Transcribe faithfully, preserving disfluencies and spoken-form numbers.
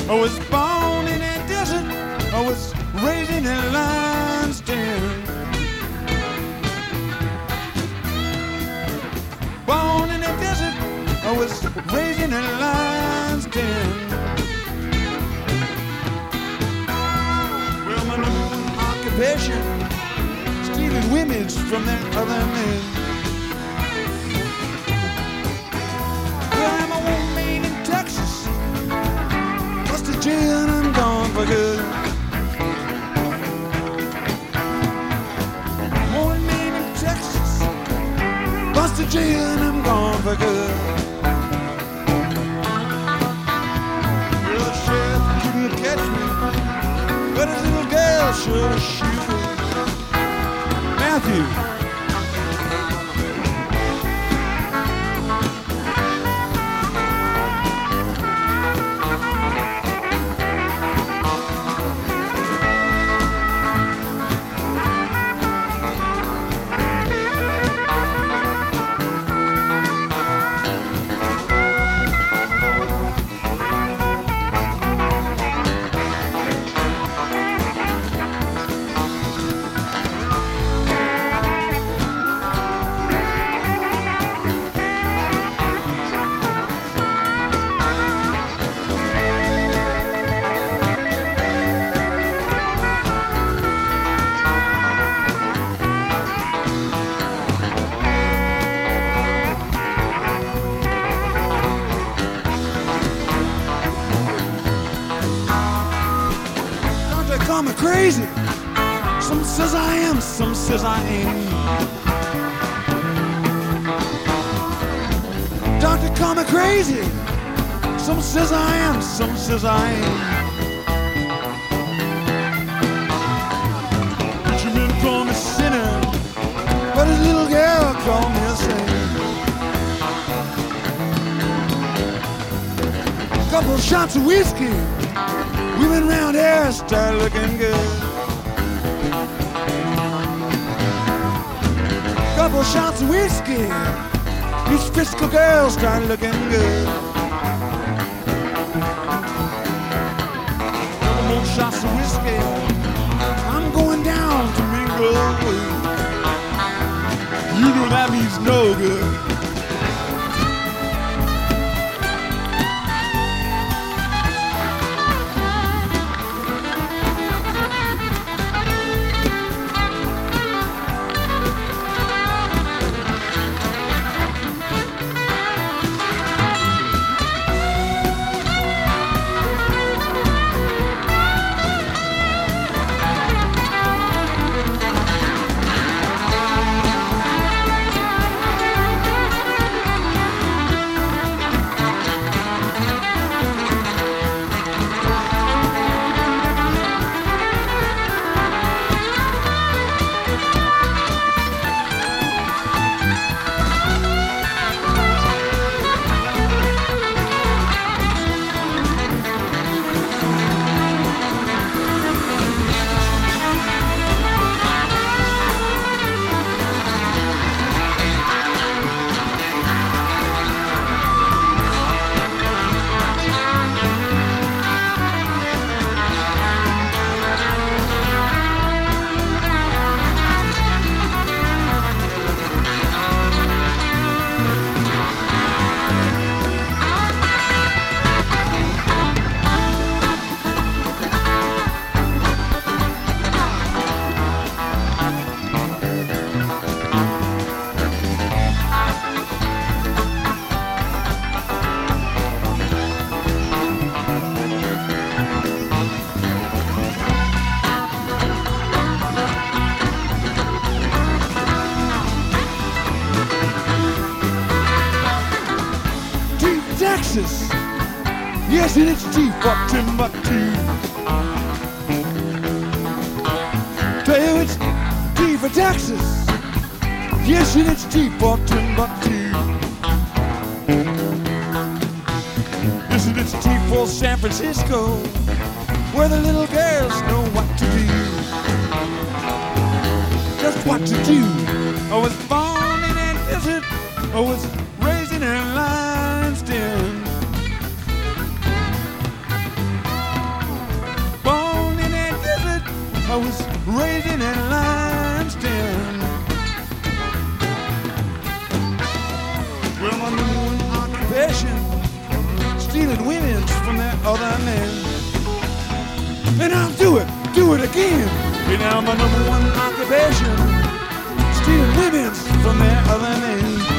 I was born in a desert. I was raised in a lion's den. Born in a desert. I was raised in a lion's den. Well, my number one occupation, stealing women from their other men. Well, I'm a woman in Texas, bust to jail and I'm gone for good. Woman in Texas, bust to jail and I'm gone for good. Well, the sheriff couldn't catch me, but his little girl sure shoot me. Matthew. Call me crazy. Some says I am, some says I ain't. Doctor, call me crazy. Some says I am, some says I ain't. Preacher men call me sinner, but his little girl call me a saint. Couple shots of whiskey, women round here start looking good. Couple shots of whiskey, these Frisco girls start looking good. Couple more shots of whiskey, I'm going down to Mingo Way. You know that means no good. Texas, yes, and it's T for Timbuktu. Tell you it's T for Texas, yes, and it's T for Timbuktu. Yes, and it's T for San Francisco, where the little girls know what to do. Just what to do. I was born in a desert, I was raised in a lion's den. raising in limestone. Well, my number one occupation, stealing women from their other men. And I'll do it, do it again. And now my number one occupation, stealing women from their other men.